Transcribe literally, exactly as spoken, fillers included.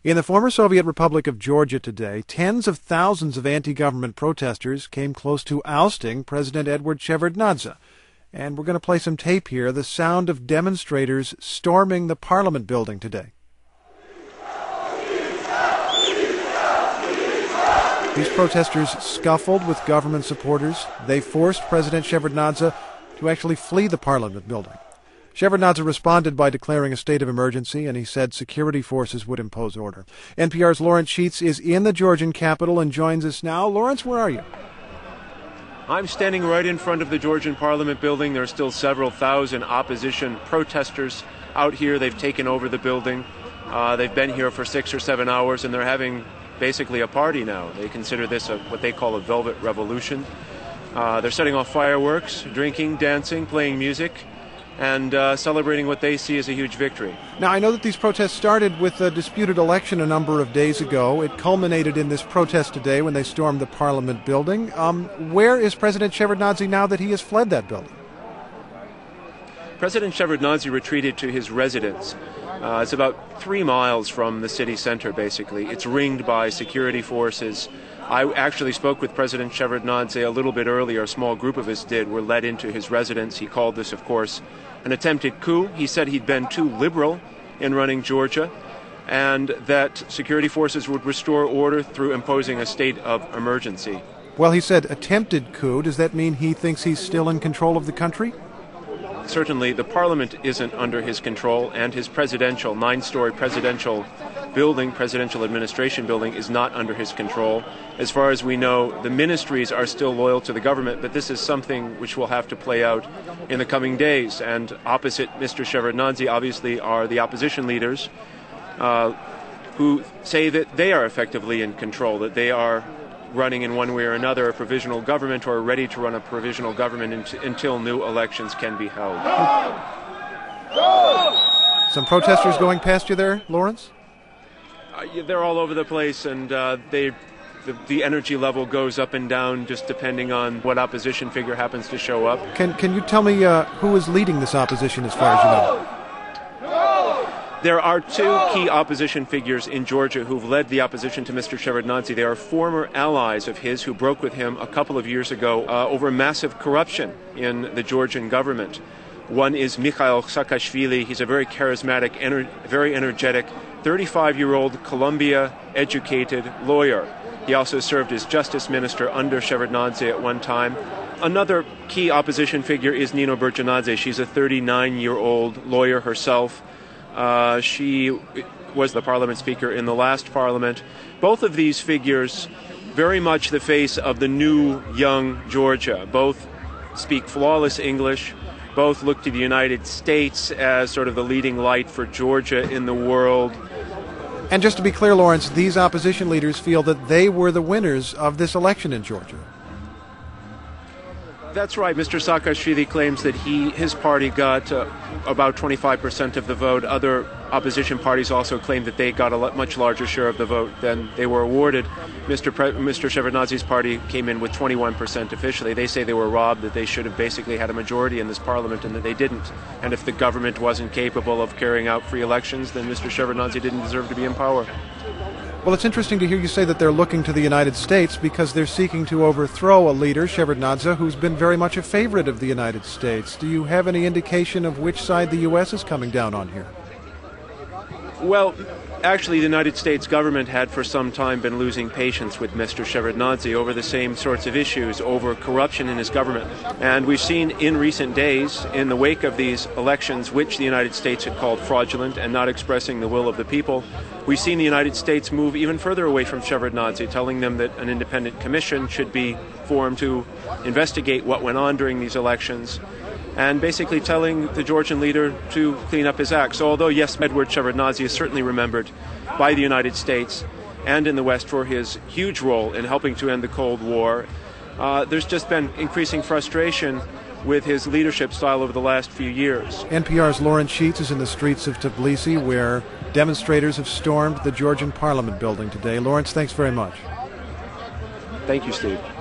In the former Soviet Republic of Georgia today, tens of thousands of anti-government protesters came close to ousting President Eduard Shevardnadze. And we're going to play some tape here, the sound of demonstrators storming the Parliament building today. These protesters scuffled with government supporters. They forced President Shevardnadze to actually flee the Parliament building. Shevardnadze responded by declaring a state of emergency, and he said security forces would impose order. N P R's Lawrence Sheets is in the Georgian capital and joins us now. Lawrence, where are you? I'm standing right in front of the Georgian Parliament building. There are still several thousand opposition protesters out here. They've taken over the building. Uh, they've been here for six or seven hours, and they're having basically a party now. They consider this a, what they call a velvet revolution. Uh, they're setting off fireworks, drinking, dancing, playing music, and uh, celebrating what they see as a huge victory. Now, I know that these protests started with a disputed election a number of days ago. It culminated in this protest today when they stormed the Parliament building. Um, where is President Shevardnadze now that he has fled that building? President Shevardnadze retreated to his residence. Uh, it's about three miles from the city center, basically. It's ringed by security forces. I actually spoke with President Shevardnadze a little bit earlier. A small group of us did. Were led into his residence. He called this, of course, an attempted coup. He said he'd been too liberal in running Georgia, and that security forces would restore order through imposing a state of emergency. Well, he said attempted coup. Does that mean he thinks he's still in control of the country? Certainly, the parliament isn't under his control, and his presidential, nine-story presidential building, presidential administration building, is not under his control. As far as we know, the ministries are still loyal to the government, but this is something which will have to play out in the coming days. And opposite Mister Shevardnadze, obviously, are the opposition leaders uh, who say that they are effectively in control, that they are running in one way or another a provisional government or ready to run a provisional government in until new elections can be held. Some protesters going past you there, Lawrence? Uh, yeah, they're all over the place, and uh, they, the, the energy level goes up and down just depending on what opposition figure happens to show up. Can, can you tell me uh, who is leading this opposition as far as you know? There are two key opposition figures in Georgia who've led the opposition to Mister Shevardnadze. They are former allies of his who broke with him a couple of years ago uh, over massive corruption in the Georgian government. One is Mikhail Saakashvili. He's a very charismatic, ener- very energetic, thirty-five-year-old Columbia-educated lawyer. He also served as justice minister under Shevardnadze at one time. Another key opposition figure is Nino Burjanadze. She's a thirty-nine-year-old lawyer herself. Uh, she was the parliament speaker in the last parliament. Both of these figures very much the face of the new, young Georgia. Both speak flawless English. Both look to the United States as sort of the leading light for Georgia in the world. And just to be clear, Lawrence, these opposition leaders feel that they were the winners of this election in Georgia. That's right. Mister Saakashvili claims that he, his party got uh, about twenty-five percent of the vote. Other opposition parties also claim that they got a much larger share of the vote than they were awarded. Mister Pre- Mister Shevardnadze's party came in with twenty-one percent officially. They say they were robbed, that they should have basically had a majority in this parliament, and that they didn't. And if the government wasn't capable of carrying out free elections, then Mister Shevardnadze didn't deserve to be in power. Well, it's interesting to hear you say that they're looking to the United States because they're seeking to overthrow a leader, Shevardnadze, who's been very much a favorite of the United States. Do you have any indication of which side the U S is coming down on here? Well, actually, the United States government had for some time been losing patience with Mister Shevardnadze over the same sorts of issues, over corruption in his government. And we've seen in recent days, in the wake of these elections, which the United States had called fraudulent and not expressing the will of the people, we've seen the United States move even further away from Shevardnadze, telling them that an independent commission should be formed to investigate what went on during these elections, and basically telling the Georgian leader to clean up his act. So although, yes, Eduard Shevardnadze is certainly remembered by the United States and in the West for his huge role in helping to end the Cold War, uh, there's just been increasing frustration with his leadership style over the last few years. N P R's Lawrence Sheets is in the streets of Tbilisi, where demonstrators have stormed the Georgian Parliament building today. Lawrence, thanks very much. Thank you, Steve.